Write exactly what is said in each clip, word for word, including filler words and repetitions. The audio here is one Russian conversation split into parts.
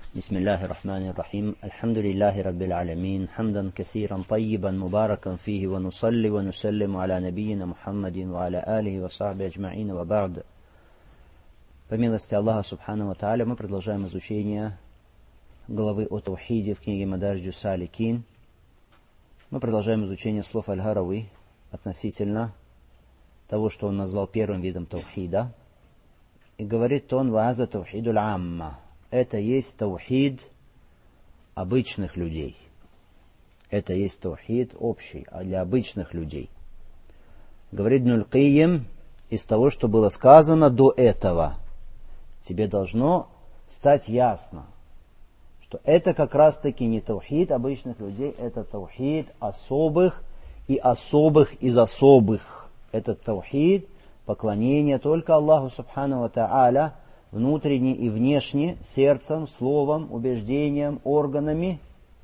بسم الله الرحمن الرحيم الحمد لله رب العالمين حمدا كثيرا طيبا مباركا فيه ونصلي ونسلم على نبينا محمد وعلى آله وصحبه أجمعين وبعد. По милости Аллаха Субхану ва Тааля мы продолжаем изучение главы о Таухиде в книге Мадарджу Саликин. Мы продолжаем изучение слов Аль-Гарави относительно того, что он назвал первым видом Таухида. И говорит он: «Вааза Таухиду л-Амма». Это есть таухид обычных людей. Это есть таухид общий, а для обычных людей. Говорит Ибн аль-Каййим, из того, что было сказано до этого, тебе должно стать ясно, что это как раз-таки не таухид обычных людей, это таухид особых и особых из особых. Это таухид поклонение только Аллаху Субхану ва Тааля, внутренне и внешне, сердцем, словом, убеждением, органами.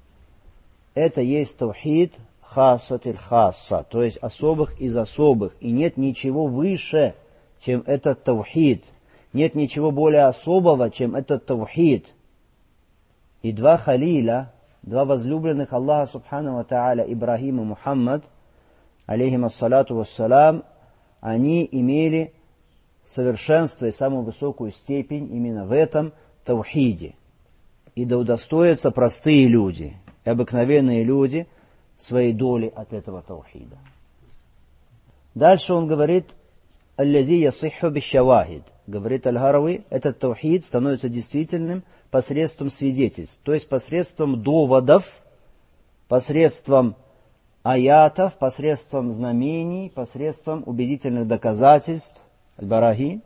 Это есть таухид хасатиль хасса, то есть особых из особых. И нет ничего выше, чем этот таухид. Нет ничего более особого, чем этот таухид. И два халиля, два возлюбленных Аллаха Субхану ва Тааля, Ибрахим и Мухаммад, алейхим ассалату вассалам, они имели совершенство и самую высокую степень именно в этом таухиде. И да удостоятся простые люди, и обыкновенные люди своей доли от этого таухида. Дальше он говорит: «Аллази ясихху бишшавахид». Говорит Аль-Гарави, этот таухид становится действительным посредством свидетельств, то есть посредством доводов, посредством аятов, посредством знамений, посредством убедительных доказательств. Аль-Барахи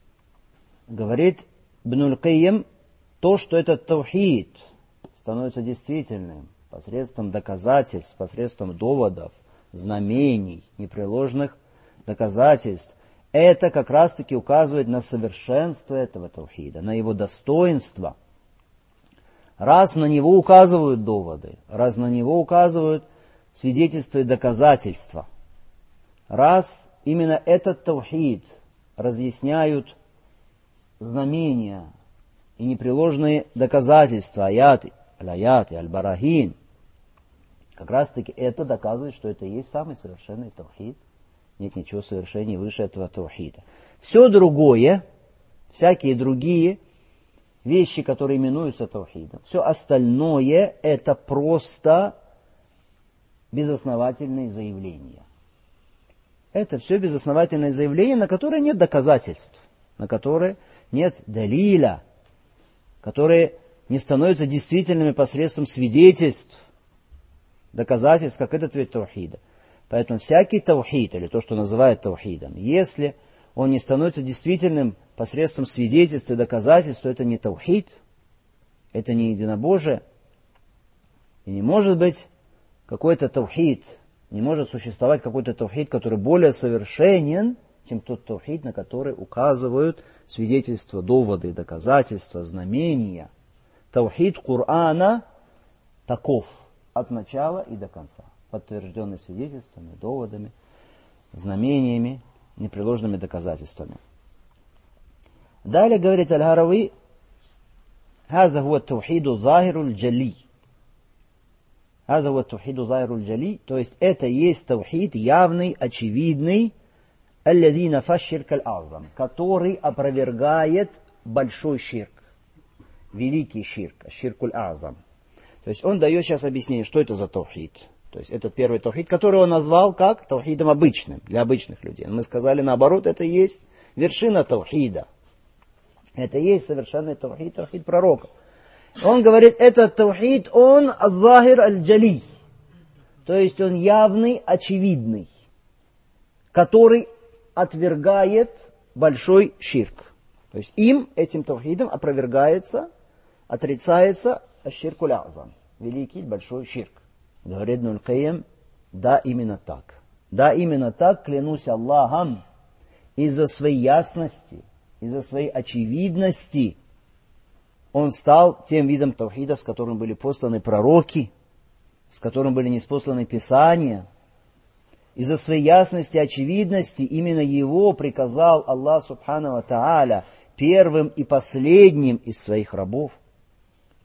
говорит Ибн аль-Каййим, то, что этот таухид становится действительным посредством доказательств, посредством доводов, знамений, непреложных доказательств, это как раз-таки указывает на совершенство этого таухида, на его достоинство. Раз на него указывают доводы, раз на него указывают свидетельства и доказательства, раз именно этот таухид разъясняют знамения и непреложные доказательства, аяты, аль-аяты, аль-барахин, как раз таки это доказывает, что это и есть самый совершенный таухид. Нет ничего совершеннее выше этого таухида. Все другое, всякие другие вещи, которые именуются таухидом, все остальное это просто безосновательные заявления. Это все безосновательные заявления, на которые нет доказательств, на которые нет далиля, которые не становятся действительными посредством свидетельств, доказательств, как этот вид таухида. Поэтому всякий таухид, или то, что называют таухидом, если он не становится действительным посредством свидетельств и доказательств, то это не таухид, это не единобожие. И не может быть какой-то таухид, не может существовать какой-то таухид, который более совершенен, чем тот таухид, на который указывают свидетельства, доводы, доказательства, знамения. Таухид Корана таков от начала и до конца, подтвержденный свидетельствами, доводами, знамениями, непреложными доказательствами. Далее говорит Аль-Гарави: «Хаза хуа таухиду захиру джали». «Хаза хуа таухиду захиру джали», то есть это есть таухид явный, очевидный, «аллази нафа ширк аль-азам», который опровергает большой ширк, великий ширк, ширк аль-азам. То есть он дает сейчас объяснение, что это за таухид. То есть это первый таухид, который он назвал как таухидом обычным, для обычных людей. Мы сказали наоборот, это есть вершина таухида. Это есть совершенный таухид, таухид пророка. Он говорит, этот таухид, он азахир аль-джали. То есть он явный, очевидный, который отвергает большой ширк. То есть им, этим таухидом, опровергается, отрицается аш-ширк аль-азам, великий, большой ширк. Говорит Ибн аль-Каййим, да, именно так. Да, именно так, клянусь Аллахом, из-за своей ясности, из-за своей очевидности, он стал тем видом таухида, с которым были посланы пророки, с которым были ниспосланы писания. Из-за своей ясности и очевидности именно его приказал Аллах Субхану ва Тааля первым и последним из своих рабов.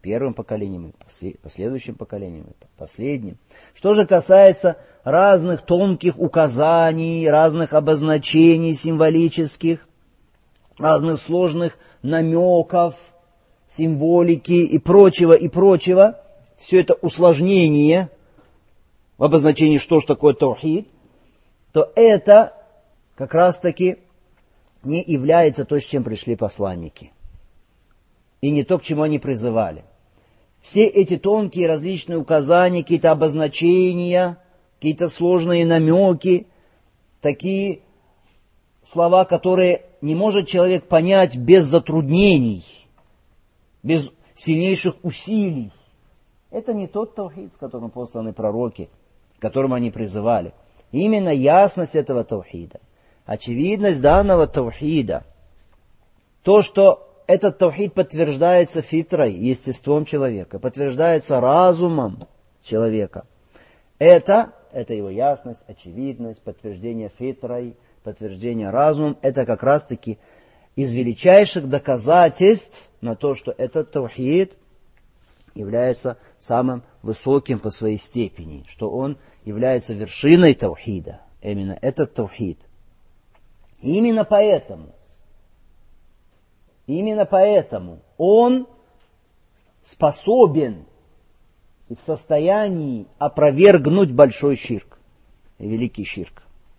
первым поколением, и последующим поколением, и последним. Что же касается разных тонких указаний, разных обозначений символических, разных сложных намеков, символики и прочего, и прочего, все это усложнение в обозначении, что же такое таухид, то это как раз-таки не является то, с чем пришли посланники. И не то, к чему они призывали. Все эти тонкие различные указания, какие-то обозначения, какие-то сложные намеки, такие слова, которые не может человек понять без затруднений, без сильнейших усилий. Это не тот таухид, с которым посланы пророки, к которому они призывали. Именно ясность этого таухида, очевидность данного таухида, то, что этот таухид подтверждается фитрой, естеством человека, подтверждается разумом человека. Это, это его ясность, очевидность, подтверждение фитрой, подтверждение разумом, это как раз-таки из величайших доказательств на то, что этот таухид является самым высоким по своей степени, что он является вершиной таухида, именно этот таухид. И именно поэтому, именно поэтому он способен и в состоянии опровергнуть большой ширк, великий ширк.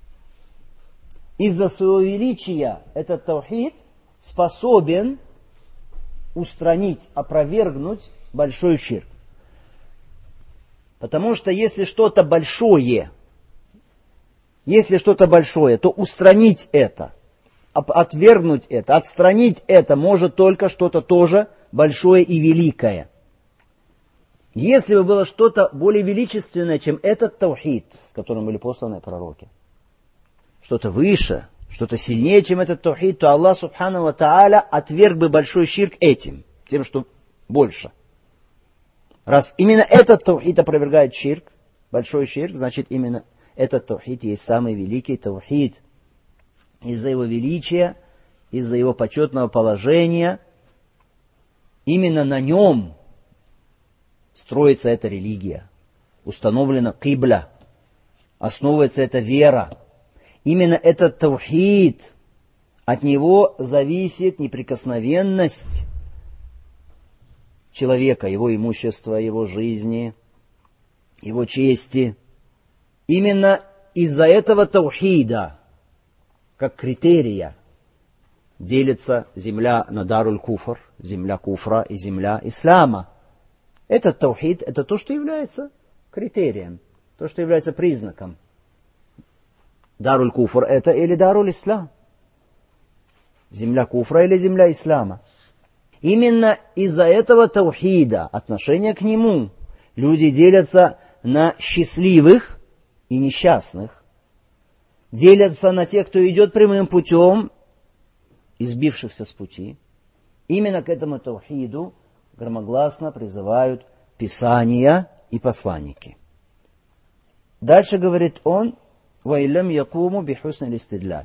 Из-за своего величия этот таухид способен устранить, опровергнуть большой ширк. Потому что если что-то большое, если что-то большое, то устранить это, отвергнуть это, отстранить это может только что-то тоже большое и великое. Если бы было что-то более величественное, чем этот таухид, с которым были посланы пророки, что-то выше, что-то сильнее, чем этот таухид, то Аллах Субхану ва Тааля отверг бы большой ширк этим, тем, что больше. Раз именно этот таухид опровергает ширк, большой ширк, значит именно этот таухид есть самый великий таухид. Из-за его величия, из-за его почетного положения, именно на нем строится эта религия, установлена кибля, основывается эта вера. Именно этот таухид, от него зависит неприкосновенность человека, его имущества, его жизни, его чести. Именно из-за этого таухида, как критерия, делится земля на даруль куфр, земля куфра и земля ислама. Этот таухид, это то, что является критерием, то, что является признаком. Даруль куфр это или даруль ислам. Земля куфра или земля ислама. Именно из-за этого таухида, отношения к нему, люди делятся на счастливых и несчастных. Делятся на тех, кто идет прямым путем, избившихся с пути. Именно к этому таухиду громогласно призывают Писания и посланники. Дальше говорит он, وَإِلَّمْ يَقُومُوا بِحُسْنِ الْإِسْتِدْلَالِ.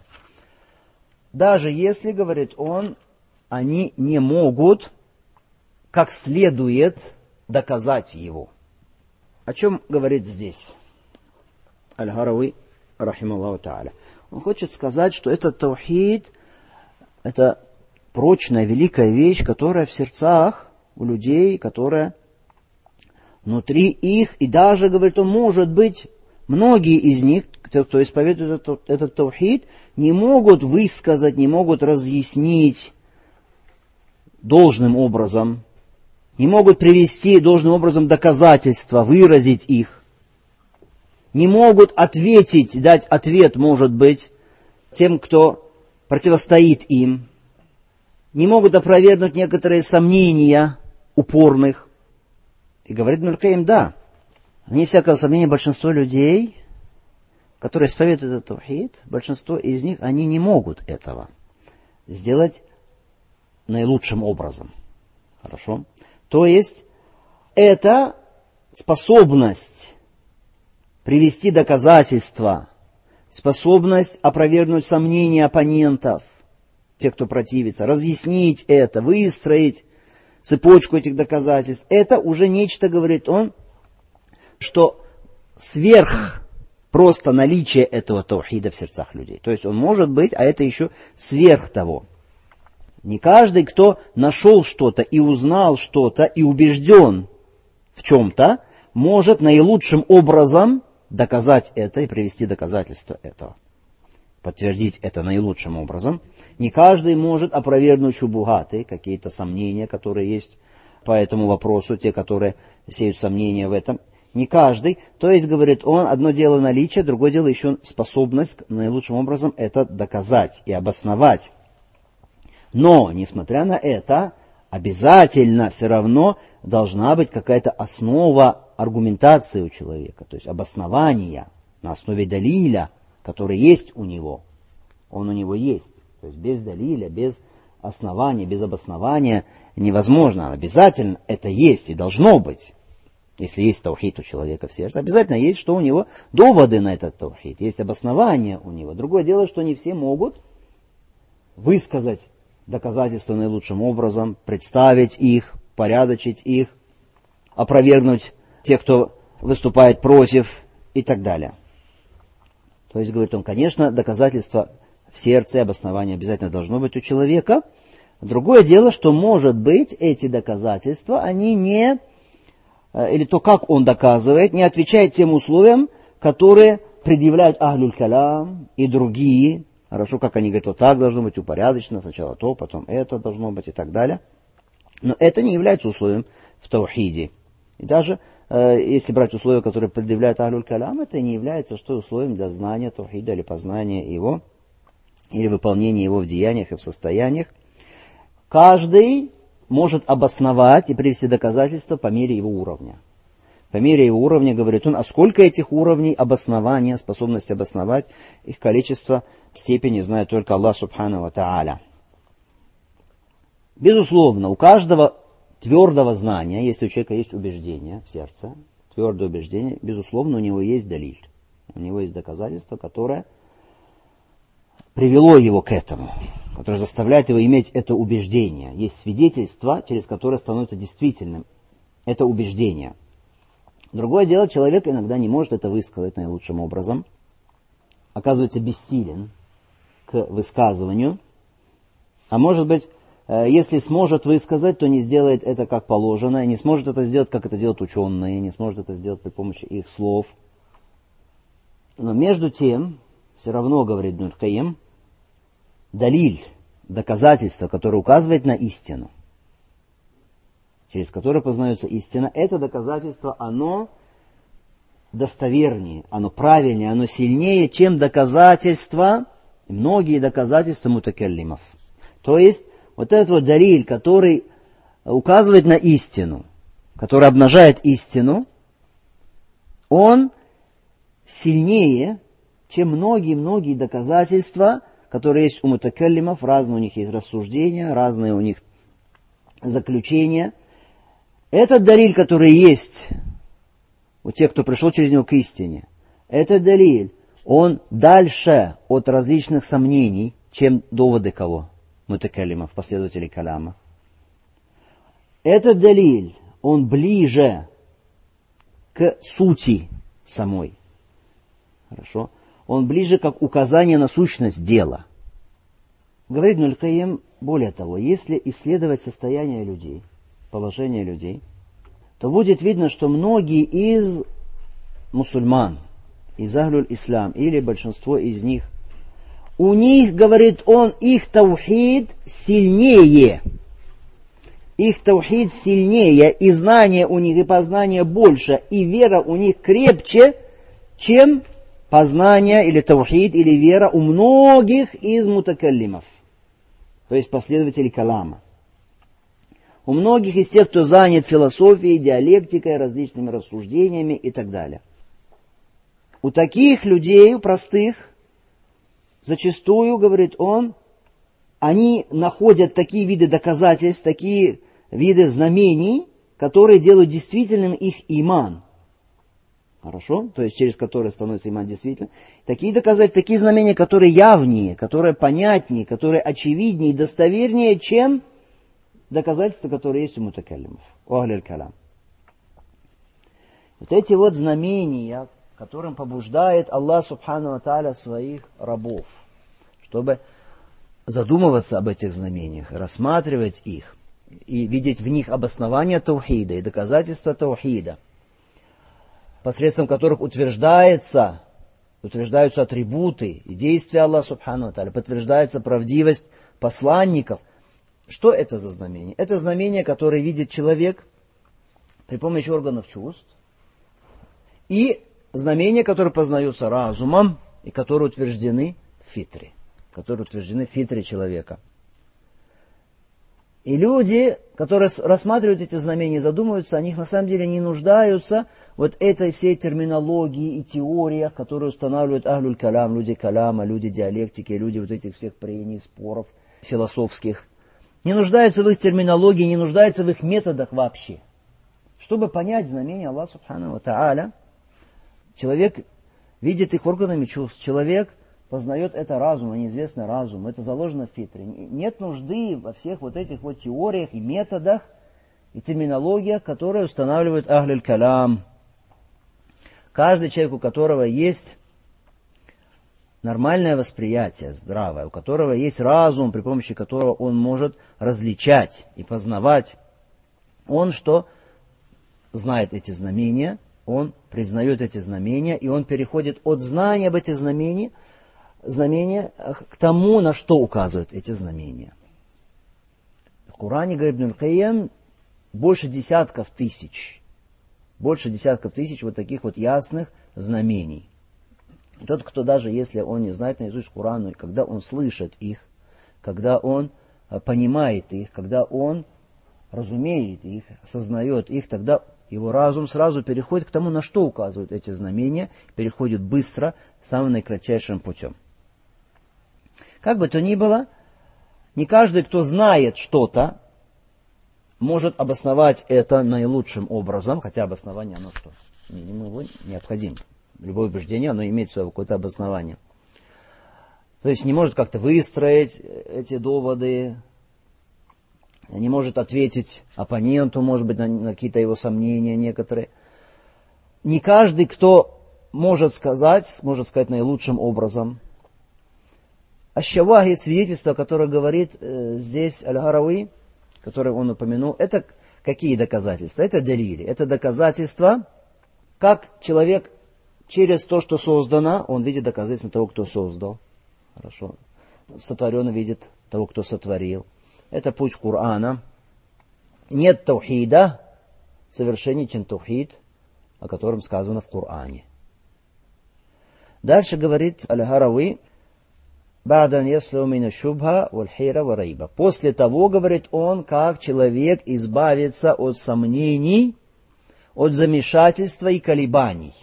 Даже если, говорит он, они не могут как следует доказать его. О чем говорит здесь Аль-Харави, рахималлаху та'аля? Он хочет сказать, что этот таухид, это прочная, великая вещь, которая в сердцах у людей, которая внутри их, и даже, говорит он, может быть, многие из них, кто исповедует этот, этот таухид, не могут высказать, не могут разъяснить должным образом, не могут привести должным образом доказательства, выразить их, не могут ответить, дать ответ, может быть, тем, кто противостоит им, не могут опровергнуть некоторые сомнения упорных. И говорит Ибн аль-Кайим, да, вне всякого сомнения, большинство людей, которые исповедуют этот таухид, большинство из них, они не могут этого сделать наилучшим образом. Хорошо? То есть, это способность привести доказательства, способность опровергнуть сомнения оппонентов, тех, кто противится, разъяснить это, выстроить цепочку этих доказательств, это уже нечто, говорит он, что сверх просто наличие этого таухида в сердцах людей. То есть он может быть, а это еще сверх того. Не каждый, кто нашел что-то и узнал что-то и убежден в чем-то, может наилучшим образом доказать это и привести доказательства этого. Подтвердить это наилучшим образом. Не каждый может опровергнуть шубухаты, какие-то сомнения, которые есть по этому вопросу, те, которые сеют сомнения в этом. Не каждый. То есть, говорит он, одно дело наличие, другое дело еще способность наилучшим образом это доказать и обосновать. Но, несмотря на это, обязательно все равно должна быть какая-то основа аргументации у человека, то есть обоснования на основе далиля, который есть у него. Он у него есть. То есть без далиля, без основания, без обоснования невозможно. Обязательно это есть и должно быть. Если есть таухид у человека в сердце, обязательно есть, что у него доводы на этот таухид, есть обоснования у него. Другое дело, что не все могут высказать доказательства наилучшим образом, представить их, порядочить их, опровергнуть тех, кто выступает против и так далее. То есть, говорит он, конечно, доказательства в сердце, обоснование обязательно должно быть у человека. Другое дело, что, может быть, эти доказательства, они не, или то, как он доказывает, не отвечает тем условиям, которые предъявляют Ахлюль Калам и другие. Хорошо, как они говорят, вот так должно быть упорядочено, сначала то, потом это должно быть и так далее. Но это не является условием в таухиде. И даже э, если брать условия, которые предъявляют Ахлюль Калам, это не является что условием для знания таухида или познания его, или выполнения его в деяниях и в состояниях. Каждый может обосновать и привести доказательства по мере его уровня. По мере его уровня, говорит он, а сколько этих уровней обоснования, способности обосновать, их количество, степени знает только Аллах Субхану ва Тааля. Безусловно, у каждого твердого знания, если у человека есть убеждение в сердце, твердое убеждение, безусловно, у него есть далиль. У него есть доказательство, которое привело его к этому, которое заставляет его иметь это убеждение. Есть свидетельство, через которое становится действительным это убеждение. Другое дело, человек иногда не может это высказать наилучшим образом, оказывается бессилен к высказыванию, а может быть, если сможет высказать, то не сделает это как положено, и не сможет это сделать, как это делают ученые, не сможет это сделать при помощи их слов. Но между тем, все равно, говорит Ибн аль-Кайим, далиль, доказательство, которое указывает на истину, через которое познается истина, это доказательство, оно достовернее, оно правильнее, оно сильнее, чем доказательства, многие доказательства мутакаллимов. То есть, вот этот вот далиль, который указывает на истину, который обнажает истину, он сильнее, чем многие-многие доказательства, которые есть у мутакаллимов, разные у них есть рассуждения, разные у них заключения. Этот далиль, который есть у тех, кто пришел через него к истине, этот далиль, он дальше от различных сомнений, чем доводы кого? Мутакаллимов, последователей каляма. Этот далиль, он ближе к сути самой. Хорошо? Он ближе как указание на сущность дела. Говорит Ибн аль-Кайим, более того, если исследовать состояние людей, положение людей, то будет видно, что многие из мусульман, из Ахлюль Ислам, или большинство из них, у них, говорит он, их таухид сильнее. Их таухид сильнее, и знание у них, и познание больше, и вера у них крепче, чем познание или таухид, или вера у многих из мутакаллимов, то есть последователей калама. У многих из тех, кто занят философией, диалектикой, различными рассуждениями и так далее. У таких людей, у простых, зачастую, говорит он, они находят такие виды доказательств, такие виды знамений, которые делают действительным их иман. Хорошо? То есть через которые становится иман действительным. Такие доказательства, такие знамения, которые явнее, которые понятнее, которые очевиднее и достовернее, чем доказательства, которые есть у мутакаллимов, у ахль калам. Вот эти вот знамения, которым побуждает Аллах Субхану ва Тааля своих рабов, чтобы задумываться об этих знамениях, рассматривать их и видеть в них обоснование таухида и доказательства таухида, посредством которых утверждается, утверждаются атрибуты и действия Аллаха Субхану ва Тааля, подтверждается правдивость посланников. Что это за знамение? Это знамение, которое видит человек при помощи органов чувств, и знамения, которые познаются разумом и которые утверждены в фитре, которые утверждены в фитре человека. И люди, которые рассматривают эти знамения и задумываются о них, на самом деле не нуждаются вот этой всей терминологии и теориях, которые устанавливают ахлюль калам, люди каляма, люди диалектики, люди вот этих всех прений, споров философских. Не нуждаются в их терминологии, не нуждаются в их методах вообще. Чтобы понять знамения Аллаха Субхану ва Тааля, человек видит их органами чувств, человек познает это разумом, неизвестный разум, это заложено в фитре. Нет нужды во всех вот этих вот теориях и методах и терминологиях, которые устанавливают ахлюль калам. Каждый человек, у которого есть нормальное восприятие, здравое, у которого есть разум, при помощи которого он может различать и познавать, он что? Знает эти знамения, он признает эти знамения, и он переходит от знания об этих знамениях, знамения к тому, на что указывают эти знамения. В Коране, говорит Ибн аль-Кайим, больше десятков тысяч, больше десятков тысяч вот таких вот ясных знамений. И тот, кто даже если он не знает наизусть Корану, и когда он слышит их, когда он понимает их, когда он разумеет их, осознает их, тогда его разум сразу переходит к тому, на что указывают эти знамения, переходит быстро, самым наикратчайшим путем. Как бы то ни было, не каждый, кто знает что-то, может обосновать это наилучшим образом, хотя обоснование оно что? Ему необходимо. Любое убеждение, оно имеет свое какое-то обоснование. То есть не может как-то выстроить эти доводы, не может ответить оппоненту, может быть, на, на какие-то его сомнения некоторые. Не каждый, кто может сказать, может сказать наилучшим образом. Аш-Шавахид, свидетельство, которое говорит э, здесь Аль-Гарауи, которое он упомянул, это какие доказательства? Это далили, это доказательства, как человек через то, что создано, он видит доказательства того, кто создал. Хорошо. Сотворенный видит того, кто сотворил. Это путь Корана. Нет таухида совершеннее, чем таухид, о котором сказано в Коране. Дальше говорит Аль-Гарауи, «Ба'дан яслу мина шубха валь хира ва райба». После того, говорит он, как человек избавится от сомнений, от замешательства и колебаний.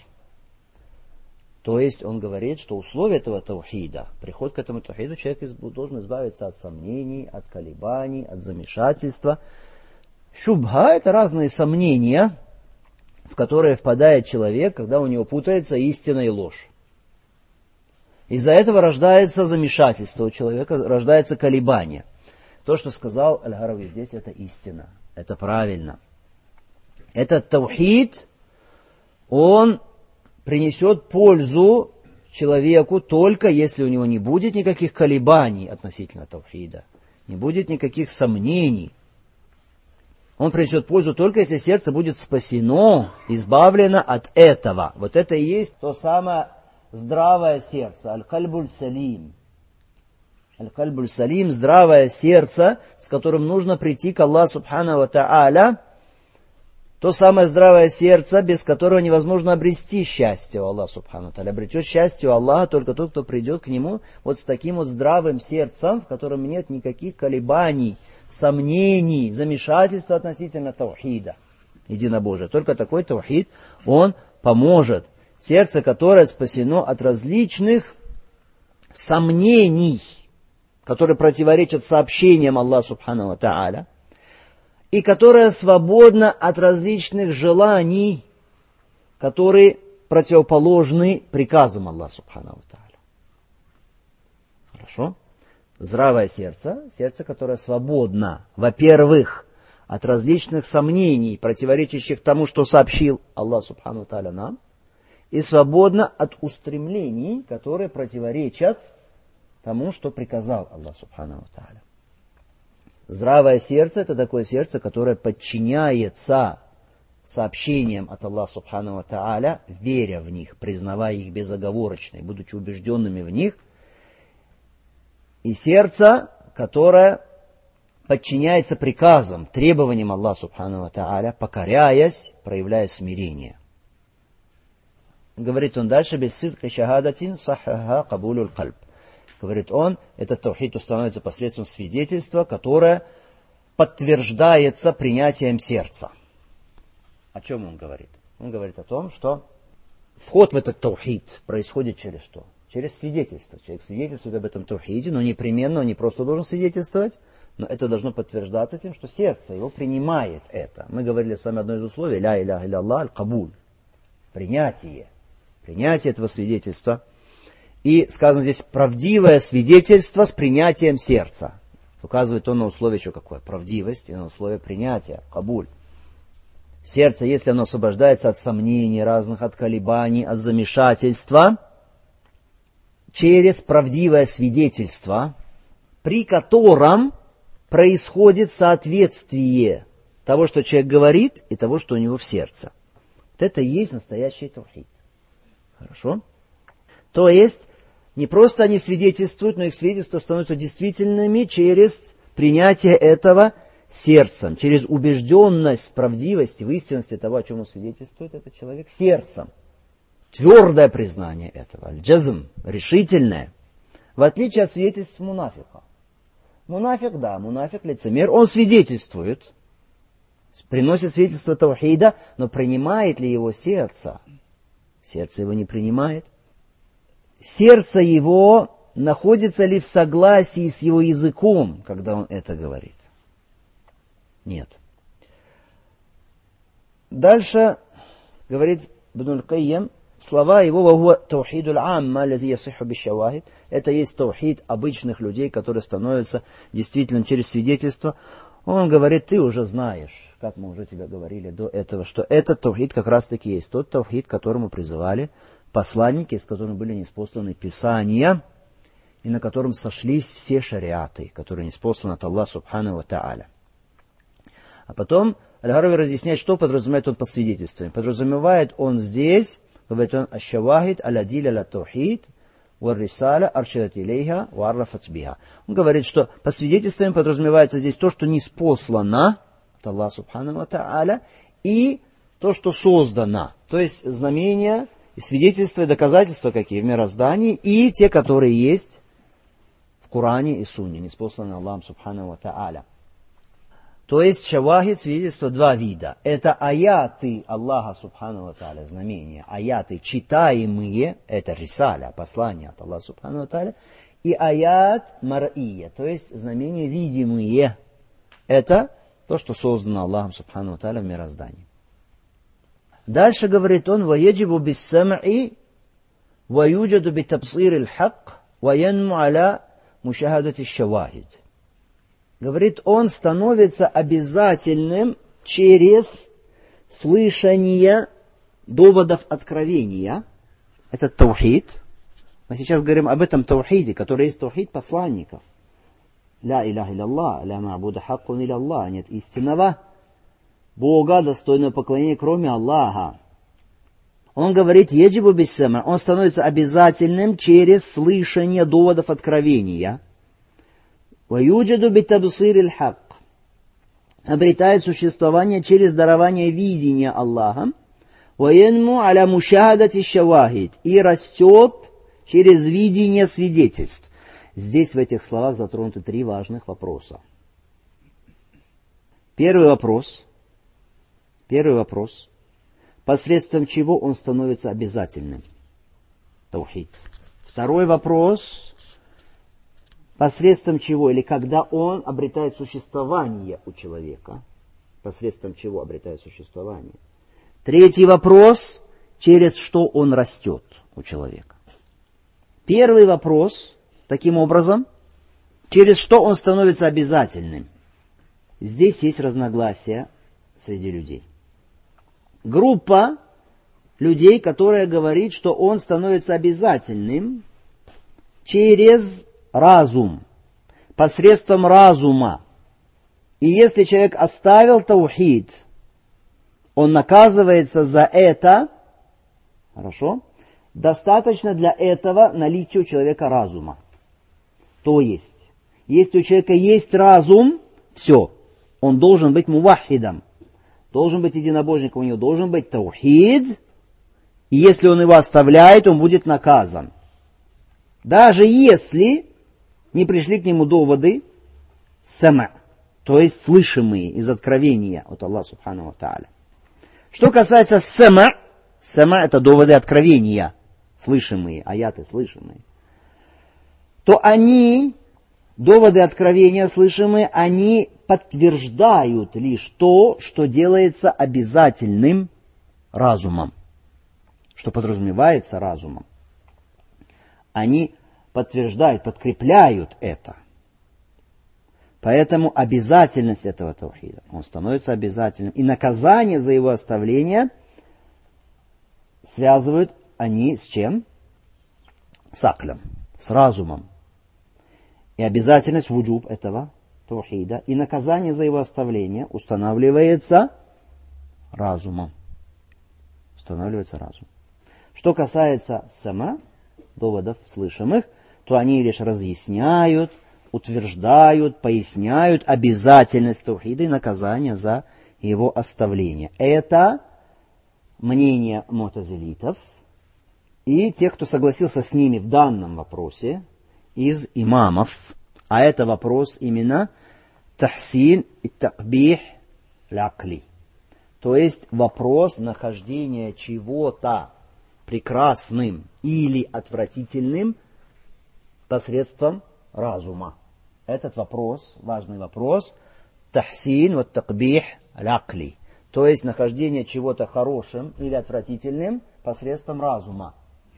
То есть он говорит, что условие этого таухида, приход к этому таухиду, человек должен избавиться от сомнений, от колебаний, от замешательства. Шубха — это разные сомнения, в которые впадает человек, когда у него путается истина и ложь. Из-за этого рождается замешательство у человека, рождается колебание. То, что сказал Аль-Гарауи здесь, это истина, это правильно. Этот таухид, он принесет пользу человеку только если у него не будет никаких колебаний относительно таухида, не будет никаких сомнений. Он принесет пользу только если сердце будет спасено, избавлено от этого. Вот это и есть то самое здравое сердце, аль-кальбуль салим. Аль-кальбуль салим, здравое сердце, с которым нужно прийти к Аллаху Субхану ва Тааля. То самое здравое сердце, без которого невозможно обрести счастье у Аллаха Субхану ва Тааля. Обретет счастье у Аллаха только тот, кто придет к Нему вот с таким вот здравым сердцем, в котором нет никаких колебаний, сомнений, замешательства относительно таухида, единобожия. Только такой таухид, он поможет. Сердце, которое спасено от различных сомнений, которые противоречат сообщениям Аллаха Субхану ва Тааля, и которое свободно от различных желаний, которые противоположны приказам Аллаха Субхану ва Тааля. Хорошо? Здравое сердце, сердце, которое свободно, во-первых, от различных сомнений, противоречащих тому, что сообщил Аллах Субхану Тааля нам, и свободно от устремлений, которые противоречат тому, что приказал Аллах Субхану Тааля. Здравое сердце — это такое сердце, которое подчиняется сообщениям от Аллаха Субхану Тааля, веря в них, признавая их безоговорочно, будучи убежденными в них, и сердце, которое подчиняется приказам, требованиям Аллаха Субхану Тааля, покоряясь, проявляя смирение. Говорит он дальше, «Бисидки шахадатин сахаха кабулюл кальб». Говорит он, этот таухид установится посредством свидетельства, которое подтверждается принятием сердца. О чем он говорит? Он говорит о том, что вход в этот таухид происходит через что? Через свидетельство. Человек свидетельствует об этом таухиде, но непременно он не просто должен свидетельствовать, но это должно подтверждаться тем, что сердце его принимает это. Мы говорили с вами одно из условий, ля иляха илля аль-кабуль. Принятие. Принятие этого свидетельства. И сказано здесь правдивое свидетельство с принятием сердца. Указывает он на условие еще какое? Правдивость и на условие принятия, кабуль. Сердце, если оно освобождается от сомнений разных, от колебаний, от замешательства, через правдивое свидетельство, при котором происходит соответствие того, что человек говорит, и того, что у него в сердце. Вот это и есть настоящий таухид. Хорошо? То есть, не просто они свидетельствуют, но их свидетельства становятся действительными через принятие этого сердцем, через убежденность в правдивости, в истинности того, о чем он свидетельствует, этот человек сердцем. Твердое признание этого, аль-джазм, решительное, в отличие от свидетельств мунафика. Мунафик, да, мунафик, лицемер, он свидетельствует, приносит свидетельство таухида, но принимает ли его сердце? Сердце его не принимает. Сердце его находится ли в согласии с его языком, когда он это говорит? Нет. Дальше говорит Ибн аль-Кайям, слова его «Вахуа таухидуль амма, лази ясиху бишшавахид». Это есть таухид обычных людей, которые становятся действительно через свидетельство. Он говорит, ты уже знаешь, как мы уже тебе говорили до этого, что этот таухид как раз таки есть тот таухид, к которому призывали посланники, с которыми были ниспосланы писания, и на котором сошлись все шариаты, которые ниспосланы от Аллаха Субхану ва Тааля. А потом Аль-Харави разъясняет, что подразумевает он под свидетельствами. Подразумевает он здесь, говорит он, «Аш-шавахид аля-диль аля-таухид, вар-рисаля аршадат илейха, вар-рафат биха». Он говорит, что под свидетельствами подразумевается здесь то, что ниспослано от Аллаха Субхану ва Тааля, и то, что создано. То есть знамения, и свидетельства, и доказательства какие в мироздании, и те, которые есть в Коране и Сунне, ниспосланы Аллахом Субхану ва Тааля. То есть шавахид, свидетельства, два вида. Это аяты Аллаха Субхану ва Тааля, знамения, аяты читаемые, это рисаля, послание от Аллаха Субхану ва Тааля, и аят мар'ия, то есть знамения видимые. Это то, что создано Аллахом Субхану ва Тааля в мироздании. Дальше говорит он, «Ваеджибу биссам'и, ваюджаду битабсир аль-хак, ваянму аля мушахадати шавахид». Говорит, он становится обязательным через слышание доводов откровения. Это таухид. Мы сейчас говорим об этом таухиде, который есть таухид посланников. Ля иляха илlallah, ля ма'буда хаккун илlallah. Нет истинного Бога, достойного поклонения, кроме Аллаха. Он говорит, еджибу биссама, он становится обязательным через слышание доводов откровения. Ваюджаду битабсир аль-хак, обретает существование через дарование видения Аллахом. Ваянму аля мушахадати шавахид, и растет через видение свидетельств. Здесь в этих словах затронуты три важных вопроса. Первый вопрос. Первый вопрос. Посредством чего он становится обязательным? Таухид. Второй вопрос. Посредством чего или когда он обретает существование у человека? Посредством чего обретает существование? Третий вопрос. Через что он растет у человека? Первый вопрос. Таким образом, через что он становится обязательным? Здесь есть разногласия среди людей. Группа людей, которая говорит, что он становится обязательным через разум, посредством разума. И если человек оставил таухид, он наказывается за это, хорошо, достаточно для этого наличия у человека разума. То есть, если у человека есть разум, все, он должен быть мувахидом, должен быть единобожником, у него должен быть таухид, и если он его оставляет, он будет наказан. Даже если не пришли к нему доводы сама, то есть слышимые из откровения от Аллаха Субхану ва Тааля. Что касается сама, сама это доводы откровения, слышимые, аяты слышимые, то они, доводы откровения слышимые, они подтверждают лишь то, что делается обязательным разумом, что подразумевается разумом. Они подтверждают, подкрепляют это. Поэтому обязательность этого таухида, он становится обязательным. И наказание за его оставление связывают они с чем? С аклем, с разумом. И обязательность вуджуб этого таухида и наказание за его оставление устанавливается разумом. Устанавливается разум. Что касается сама, доводов слышимых, то они лишь разъясняют, утверждают, поясняют обязательность таухида и наказание за его оставление. Это мнение му'тазилитов и тех, кто согласился с ними в данном вопросе из имамов. А это вопрос именно тахсин и такбих лякли. То есть вопрос нахождения чего-то прекрасным или отвратительным посредством разума. Этот вопрос, важный вопрос, тахсин вот такбих лякли. То есть нахождение чего-то хорошим или отвратительным посредством разума.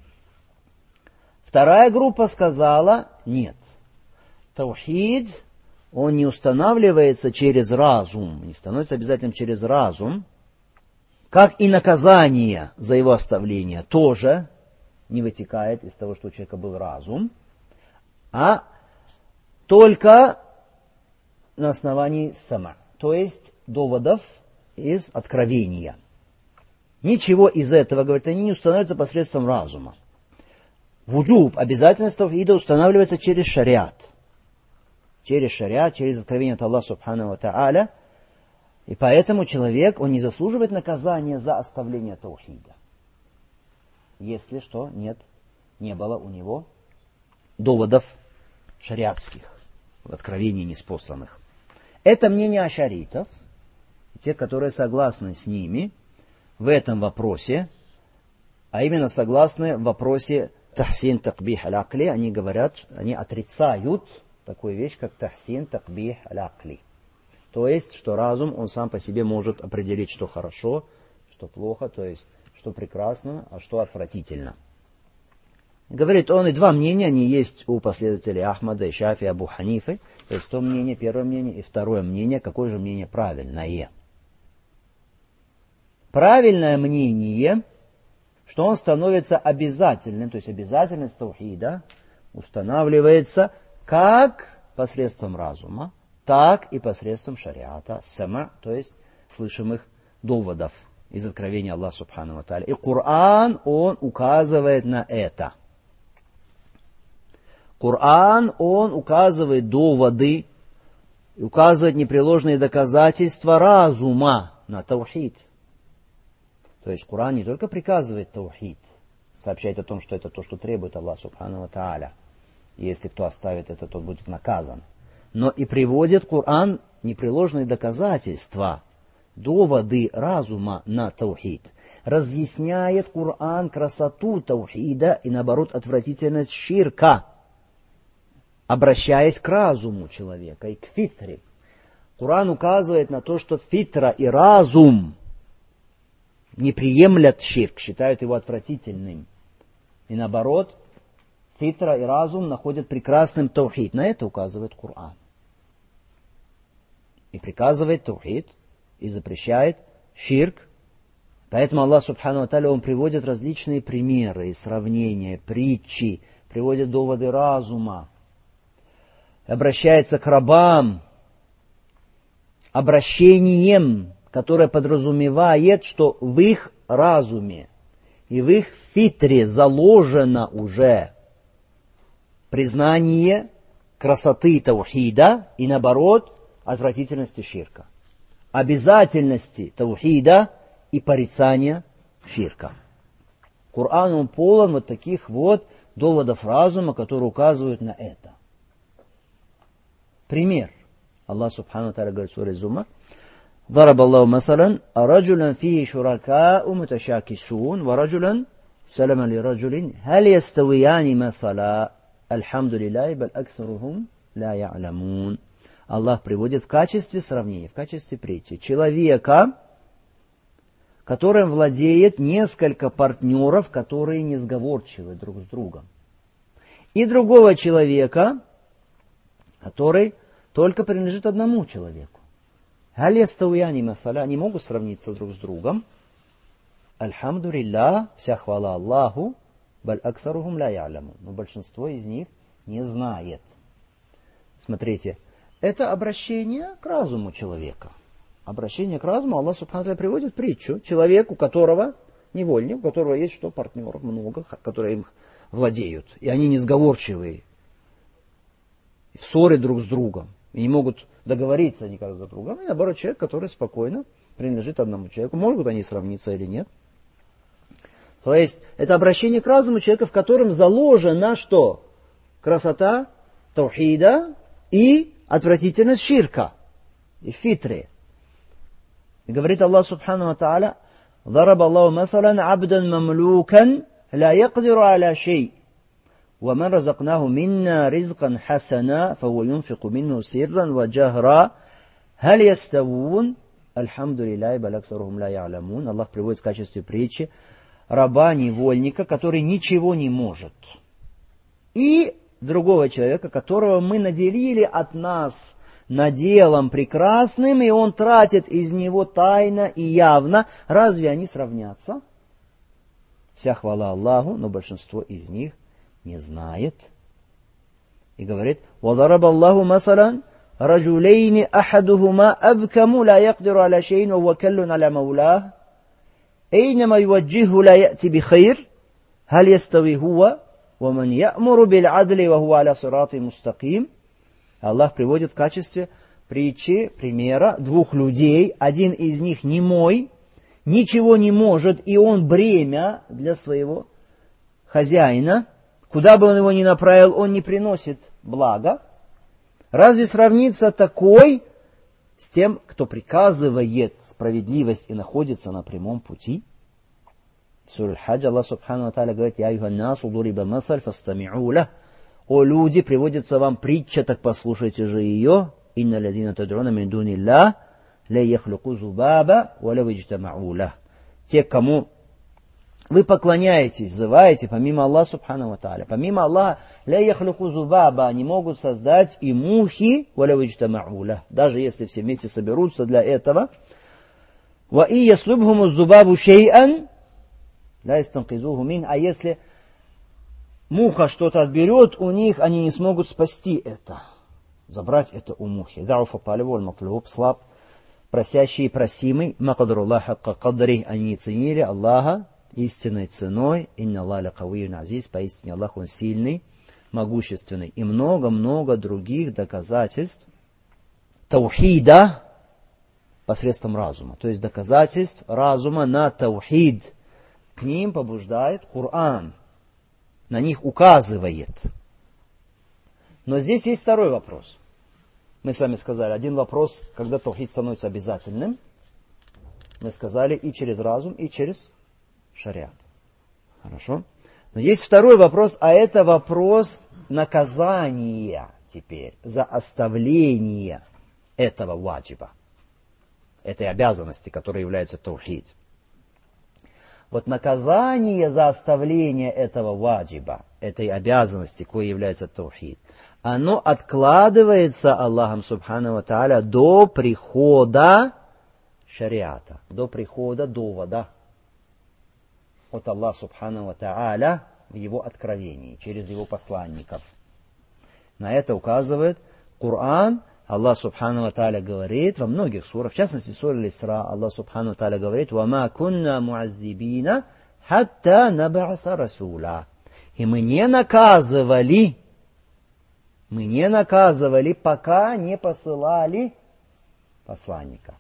Вторая группа сказала, нет. Таухид, он не устанавливается через разум, не становится обязательным через разум, как и наказание за его оставление тоже не вытекает из того, что у человека был разум, а только на основании сама, то есть доводов из откровения. Ничего из этого, говорят, они не устанавливаются посредством разума. Вуджуб, обязательность таухида устанавливается через шариат. Через шариат, через откровение от Аллаха Субхану ва Тааля. И поэтому человек, он не заслуживает наказания за оставление таухида. Если что, нет, не было у него доводов шариатских, откровений неспосланных. Это мнение ашаритов, те, которые согласны с ними в этом вопросе, а именно согласны в вопросе тахсин такбих аль-акли, они говорят, они отрицают такую вещь, как тахсин такбих аль-акли. То есть, что разум, он сам по себе может определить, что хорошо, что плохо, то есть, что прекрасно, а что отвратительно. Говорит он, и два мнения, они есть у последователей Ахмада и Шафи, Абу Ханифы. То есть, то мнение, первое мнение, и второе мнение, какое же мнение правильное. Правильное мнение, что он становится обязательным, то есть обязательность таухида устанавливается как посредством разума, так и посредством шариата, сама, то есть слышимых доводов из откровения Аллаха Субхану ва Тааля. И Коран, он указывает на это. Коран, он указывает доводы, указывает непреложные доказательства разума на таухид. То есть Коран не только приказывает таухид, сообщает о том, что это то, что требует Аллах Субхану ва Тааля. Если кто оставит это, тот будет наказан. Но и приводит Коран непреложные доказательства, доводы разума на таухид. Разъясняет Коран красоту таухида и, наоборот, отвратительность ширка, обращаясь к разуму человека и к фитре. Коран указывает на то, что фитра и разум не приемлят ширк, считают его отвратительным. И наоборот, фитра и разум находят прекрасным таухид. На это указывает Коран. И приказывает таухид, и запрещает ширк. Поэтому Аллах Субхану ва Тааля, Он приводит различные примеры, сравнения, притчи, приводит доводы разума, обращается к рабам, обращением, которое подразумевает, что в их разуме и в их фитре заложено уже признание красоты таухида и, наоборот, отвратительности ширка. Обязательности таухида и порицания ширка. Коран, он полон вот таких вот доводов разума, которые указывают на это. Пример. Аллах Субхану ва Тааля говорит в суре Зумар: ضرب الله مثلا رجلا فيه شركاء متشاكسون ورجلا سلما لرجل هل يستويان مثلا الحمد لله بل أكثرهم لا يعلمون. Аллах приводит в качестве сравнения, в качестве притчи человека, которым владеет несколько партнеров, которые несговорчивы друг с другом, и другого человека, который только принадлежит одному человеку. Аль-ястауяни масаля, они могут сравниться друг с другом. Альхамду лиллах, вся хвала Аллаху, баль аксарухум ля я'лямун. Но большинство из них не знает. Смотрите, это обращение к разуму человека. Обращение к разуму Аллах Субхану ва Тааля приводит притчу. Человек, у которого, невольник, у которого есть что, партнеров много, которые им владеют. И они несговорчивые. В ссоре друг с другом. И не могут договориться никак друг с другом. И наоборот, человек, который спокойно принадлежит одному человеку. Могут они сравниться или нет. То есть, это обращение к разуму человека, в котором заложена что? Красота таухида и отвратительность ширка. И фитры. И говорит Аллах Субхану ва Тааля: ضرب الله مثلا عبدا مملوكا لا يقدر على شيء ومن رزقناه منا رزقا حسنا فهو ينفق منه سرا وجهرا هل يستوون الحمد لله بل أكثرهم لا يعلمون. Аллах приводит в качестве притчи раба-невольника, который ничего не может, и другого человека, которого мы наделили от нас наделом прекрасным, и он тратит из него тайно и явно. Разве они сравнятся? Вся хвала Аллаху, но большинство из них не знает. И говорит: وَضَرَبَ اللَّهُ مَثَلًا رَجُلَيْنِ أَحَدُهُمَا أَبْكَمُ لَا يَقْدِرُ عَلَى شَيْءٍ وَهُوَ كَلٌّ عَلَى مَوْلَاهُ أَيْنَمَا يُوَجِّههُ لَا يَأْتِ بِخَيْرٍ هَلْ يَسْتَوِي هُوَ وَمَنْ يَأْمُرُ بِالْعَدْلِ وَهُوَ عَلَى صِرَاطٍ مُسْتَقِيمٍ. Аллах приводит в качестве притчи, примера двух людей. Один из них немой, ничего не может, и он бремя для своего хозяина. Куда бы он его ни направил, он не приносит блага. Разве сравнится такой с тем, кто приказывает справедливость и находится на прямом пути? В суре Аль-Хадж Аллах Субхану ва Тааля говорит: «Я юханнасу дуриба масаль фастами'у лах». О люди, приводится вам притча, так послушайте же ее. «Инна лазина тад'уна мин дуниллах ла яхлуку зубаба ва лау иджтама'у лах». Те, кому вы поклоняетесь, взываете, помимо Аллаха Субхану ва Тааля, помимо Аллаха, ля яхлуку зубаба, они могут создать и мухи, валяу иджтама'у лах, даже если все вместе соберутся для этого. Ва и яслубхуму зубабу шей'ан, ля истанкизуху мин, а если муха что-то отберет у них, они не смогут спасти это, забрать это у мухи. Дауфа талибу аль-матлуб, слаб, просящий и просимый, макадруллах хакка кадри, они не ценили Аллаха истинной ценой. Инна Аллаха кавиюн азиз, поистине Аллах, Он сильный, могущественный. И много-много других доказательств таухида посредством разума. То есть доказательств разума на таухид. К ним побуждает Коран. На них указывает. Но здесь есть второй вопрос. Мы с вами сказали, один вопрос, когда таухид становится обязательным. Мы сказали и через разум, и через шариат. Хорошо? Но есть второй вопрос, а это вопрос наказания теперь за оставление этого ваджиба, этой обязанности, которая является таухид. Вот наказание за оставление этого ваджиба, этой обязанности, кое является таухид, оно откладывается Аллахом Субхану ва Тааля до прихода шариата, до прихода довода от Аллаха Субхану ва Тааля в его откровении, через его посланников. На это указывает Коран. Аллах Субхану ва Тааля говорит во многих сурах, в частности, в суре Аль-Исра, Аллах Субхану ва Тааля говорит: «Вама кунна муаззибина хатта наб'аса расула». И мы не наказывали, мы не наказывали, пока не посылали посланника.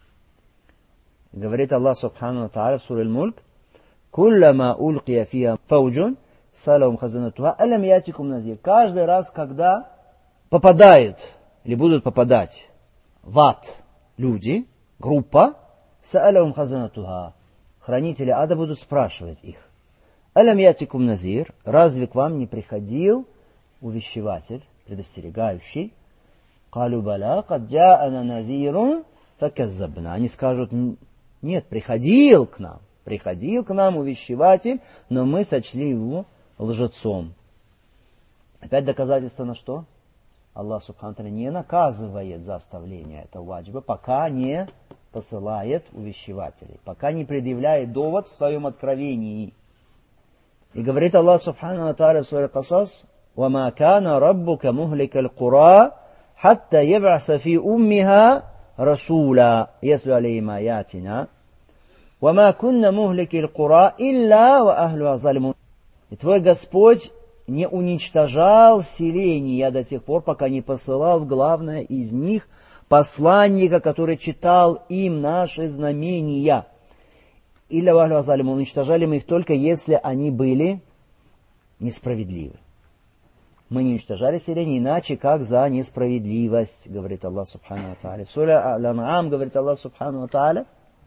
Говорит Аллах Субхану ва Тааля в суре Аль-Мульк: «Куллама улкия фиа фауджун салам хазанатуха алям ятикум назир». Каждый раз, когда попадают или будут попадать в ад люди, группа, са'алахум хазанатуха, хранители ада будут спрашивать их: «Алям ятикум назир», разве к вам не приходил увещеватель, предостерегающий? «Калу бала, кад джа'ана назирун факаззабна». Они скажут: нет, приходил к нам, приходил к нам увещеватель, но мы сочли его лжецом. Опять доказательство на что? Аллах Субхану ва Тааля не наказывает за оставление этого ваджиба, пока не посылает увещевателей, пока не предъявляет довод в своем откровении. И говорит Аллах Субхану ва Тааля в суре Касас: «Вама кана раббука мухликал кура хатта яб'аса фи уммиха расула ятлу алейхим аятина. Вама кунна мухликал кура илля ва ахлуха залимун». И твой Господь не уничтожал селения до тех пор, пока не посылал в главное из них посланника, который читал им наши знамения. Или уничтожали мы их только, если они были несправедливы. Мы не уничтожали селения иначе, как за несправедливость, говорит Аллах Субхану ва Тааля. В суре Аль-Ан'ам говорит Аллах Субхану ва Тааля: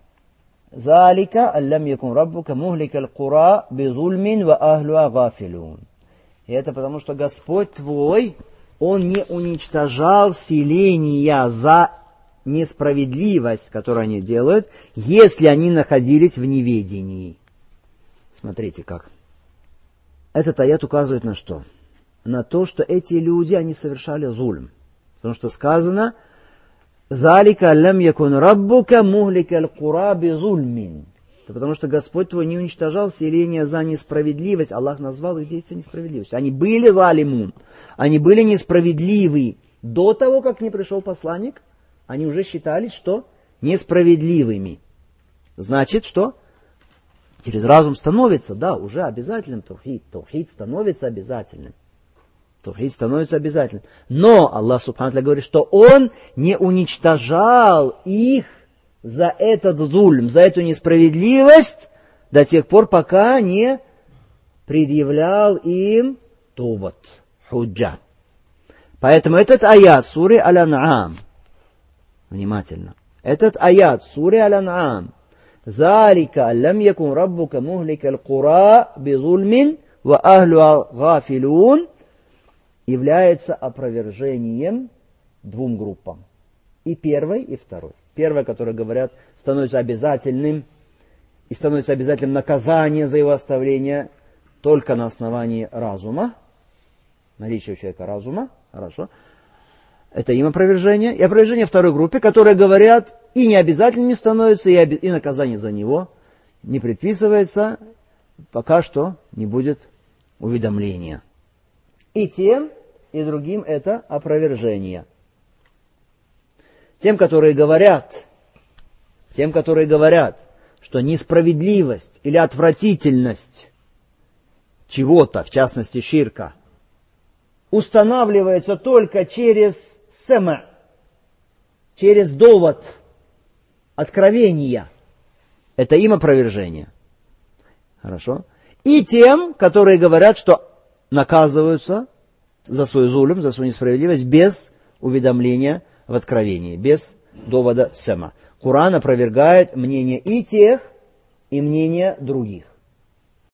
«Залика аллам якун раббука мухликал кура бизульмин ва ахлуха гафилун». И это потому, что Господь твой, Он не уничтожал селения за несправедливость, которую они делают, если они находились в неведении. Смотрите как. Этот аят указывает на что? На то, что эти люди, они совершали зульм. Потому что сказано: «Залика аллам якун раббука мухликал кура бизульмин». Это потому что Господь твой не уничтожал селения за несправедливость. Аллах назвал их действия несправедливостью. Они были залимун, они были несправедливы. До того, как не пришел посланник, они уже считались, что несправедливыми. Значит, что? Через разум становится, да, уже обязательным таухид. Таухид становится обязательным. Таухид становится обязательным. Но Аллах Субхану ва Тааля говорит, что Он не уничтожал их за этот зульм, за эту несправедливость до тех пор, пока не предъявлял им довод, худжа. Поэтому этот аят суре Аль-Ан'ам, внимательно, этот аят суре Аль-Ан'ам: «Залика аллам якун раббука мухликал кура бизульмин ва ахлуха гафилун», является опровержением двум группам. И первой, и второй. Первое, которое говорят, становится обязательным, и становится обязательным наказание за его оставление только на основании разума, наличия у человека разума, хорошо. Это им опровержение. И опровержение второй группе, которые говорят, и не обязательными становятся, и, оби- и наказание за него не предписывается, пока что не будет уведомления. И тем, и другим это опровержение. Тем, которые говорят, тем, которые говорят, что несправедливость или отвратительность чего-то, в частности ширка, устанавливается только через сама, через довод откровения. Это им опровержение. Хорошо? И тем, которые говорят, что наказываются за свой зулюм, за свою несправедливость без уведомления в откровении, без довода сама. Коран опровергает мнение и тех, и мнение других.